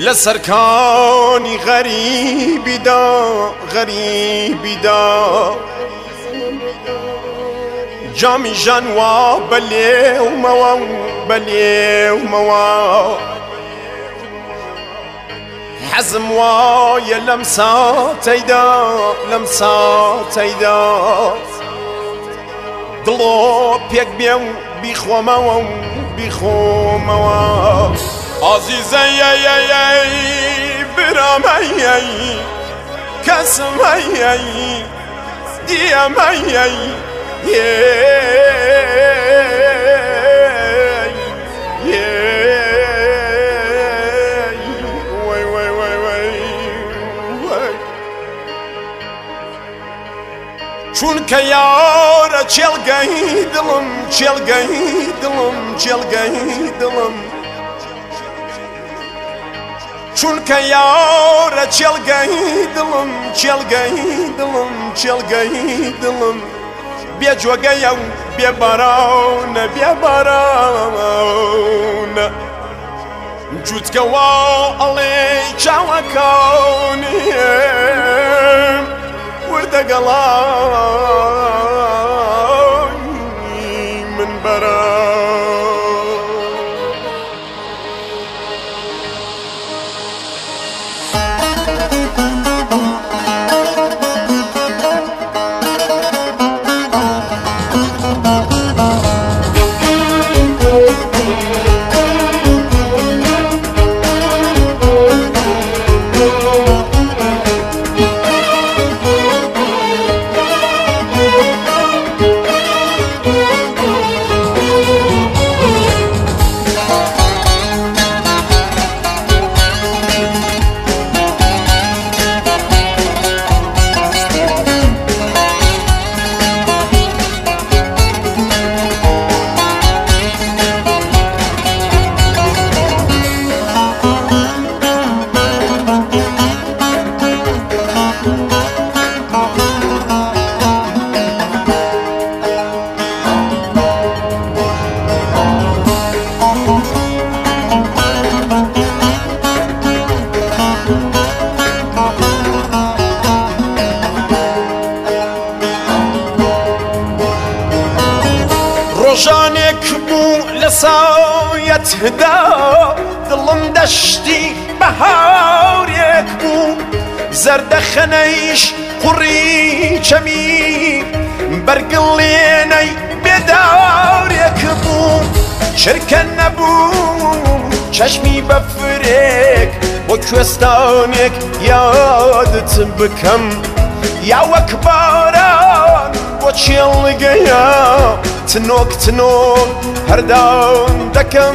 لسركاني غريبي دا جامي جانوا بلي وموا حزم وايا لمسات ايدا دلو بيك بيو بيخو موا عزيزي يا برامي كسمي ديامي چونکە یارە چێڵگەی دڵم چونکە یارە چێڵگەی دڵم بێ جۆگەیە و بێ بارانە جووتکەوا ئەڵێ چاوەکانیم وردەگەڵای من بەرە ڕۆژانێک بوو لە سایەتدا دڵم دەشتی بەهارێک بوو زەردەخەنەیش قوڕی چەمی بەرگڵێنەی بێدارێک بوو چرکە نەبوو چەشمی بەفرێک بۆ کوێستانێک یادت بکەم یا وەک باران بۆ چێڵگەیە تنۆک هەردام دەکەم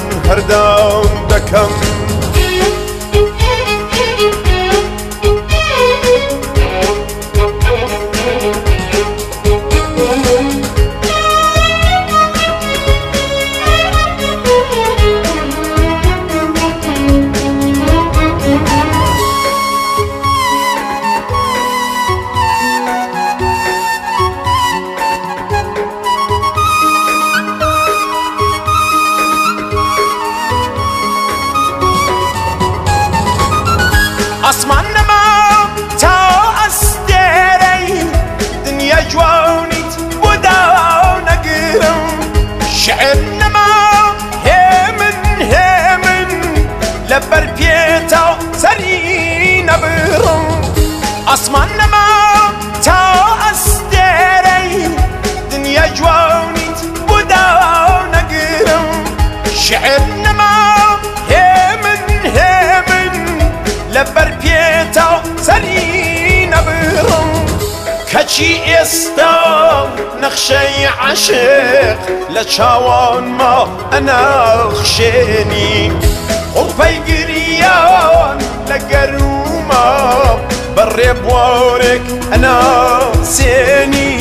ئاسمان نەما تا ئەستێرەی دنیا جوانیت بۆ داونەگرم شعر نەما هێمن لەبەر پێتا سەری نەبڕم ئاسمان نەما تا ئەستێرەی دنیا جوانیت بۆ داونەگرم شعر نەما لەبەر پێتا سەری نەبڕم کەچی ئێستا نەخشەی عاشق لە چاوانما ئەنەخشێنی قوڵپەی گریان لە گەروما بەڕێ بوارێک ئەناسێنی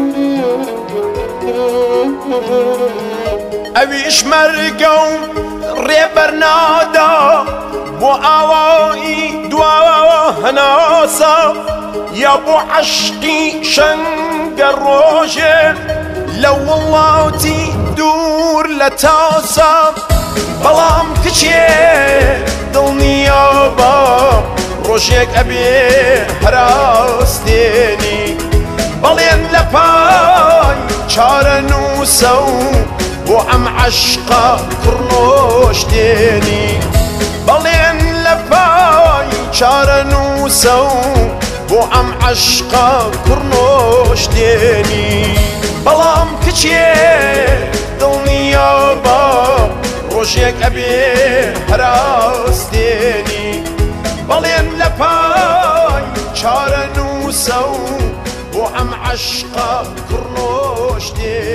ئەویش مەرگە و ڕێبەرنادا بۆ ئاوایی دواوە هەناسە یا بۆ عەشقی شەنگە ڕۆژێ لە وڵاتی دوور لە تاسە بەڵام کچێ دڵنیابە ڕۆژێک ئەبێ هەراستێنی بەڵێن لە پای چارە نووسە و بۆ ئەم عەشقە کوڕنۆشتێنی بەڵێن لە پای چارە نووسە و بۆ ئەم عەشقە کوڕنۆشتێنی بەڵام کچێ دڵنیابە ڕۆژێک ئەبێ هەراستێنی بەڵێن لە پای چارە نووسە و بۆ ئەم عەشقە کوڕنۆشتێنی